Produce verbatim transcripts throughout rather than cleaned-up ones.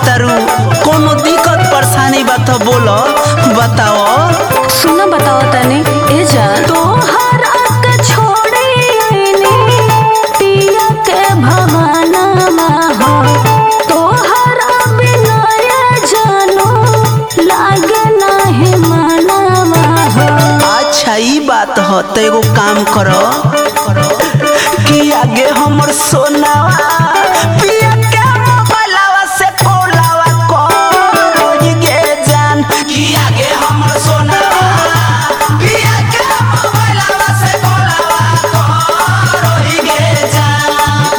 चाहतारू कोनो दिक्कत परेशानी बा तो बोलो बताओ। सुना बताओ तनी ए जान तोहरा के छोड़े आईनी पिया के भवनमा हो तोहरा बिना ये जानो लागे नाही मनवा हो। अच्छा ई बात हो तो एगो काम करो कि आगे हमर सोनावा पिया के मोबाइलवा से कोलावा करो गे जान कि आगे हमर सोनावा पिया के मोबाइलवा से कोलावा करो गे जान।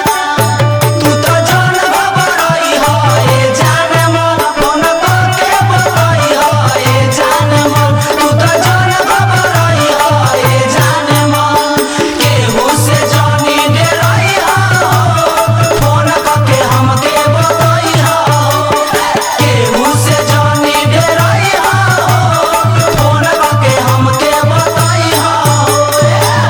तू तो जान खबरई हो ए जान मन फोन के बतई हो ए जान मन तू तो जान खबरई हो ए जान मन केहू से जानी डरई हो फोन के हमके बतई हो केहू से जानी डरई हो फोन के हमके बतई हो।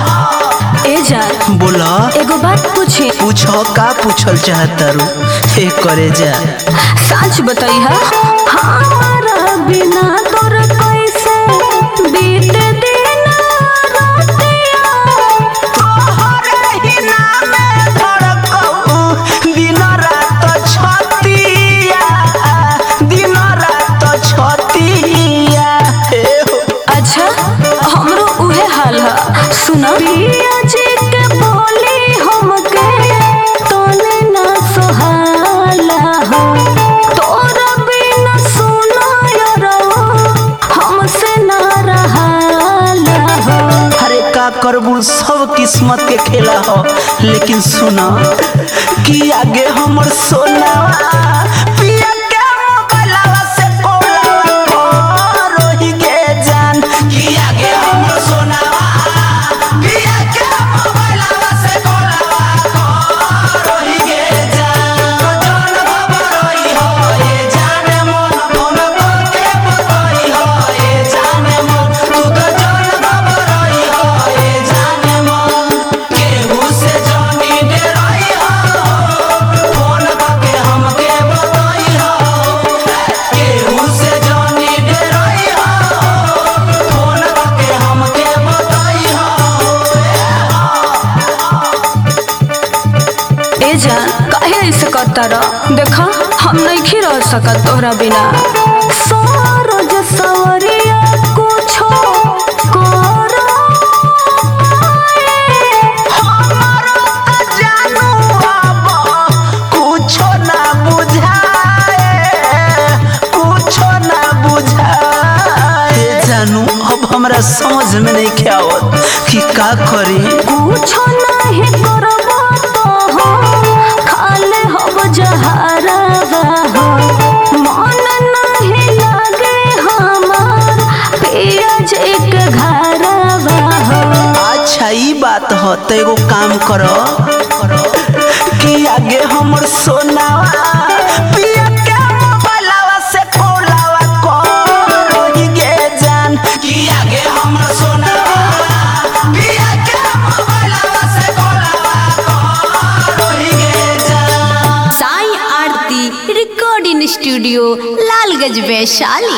ए जान बोला एगो बात पूछी पूछो का पूछल चाहतारू हे करे जा। सच बताई है हमारा बिना तोर कैसे बीते दिन रातिया तोहरे ही नामे धड़कऊ दिन रात छतिया दिन रात छतिया हे हो। अच्छा हमरो उहे हाल है सुना पिया जी के बोली हमके तोने ना सोहाला हो तोरा बिना सुना यारो हमसे ना रहाला हो। अरे का करबू सब किस्मत के खेला हो लेकिन सुना कि आगे हमर सोनावा पिया के मोबाइलवा से कोलावा करो ही गे जान कि आगे हमर सोनावा पिया के मोबाइलवा से कोलावा करो ही गे जान। जान खबरई हो ए जान मन फोन के बतई हो ए जान मन तू तो जान खबरई हो ए जान मन केहू से जानी डरई हो फोन के हमके बतई हो केहू से जानी डरई हो फोन के हमके बतई हो। ए जान काहे ऐसे करता रह देखा हम नहीं रह सकत तोहरा बिना सरोज सवरिया कुछो करो हमारो त जानू अब कुछो ना बुझाए कुछो ना बुझाए जानू अब हमरा समझ में नहीं क्या आवत कि का करी। कुछो नहीं करबो तो हो खाले हब जहरवा हो मन नहीं लागे हमार पिया जी के घरवा हो। अच्छा ई बात हो तो एगो काम करो कि आगे हमर सोनावा पिया के मोबाइलवा से कोलावा करो ही गे जान कि आगे हमर सोनावा पिया के मोबाइलवा से कोलावा करो ही गे जान। Sai Aarti recording studio Lalganj Vaishali.